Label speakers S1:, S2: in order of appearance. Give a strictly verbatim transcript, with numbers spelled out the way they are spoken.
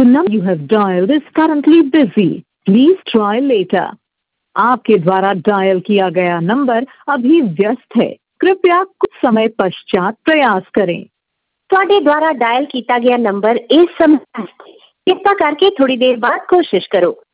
S1: The number you have dialed is currently busy. Please try later. आपके द्वारा dial किया गया नंबर अभी व्यस्त है, कृपया कुछ समय पश्चात प्रयास करें।
S2: ਤੁਹਾਡੇ ਦੁਆਰਾ ਡਾਇਲ ਕੀਤਾ ਗਿਆ ਨੰਬਰ ਇਸ ਸਮੇਂ ਕਿਰਪਾ ਕਰਕੇ ਥੋੜੀ ਦੇਰ ਬਾਅਦ ਕੋਸ਼ਿਸ਼ ਕਰੋ।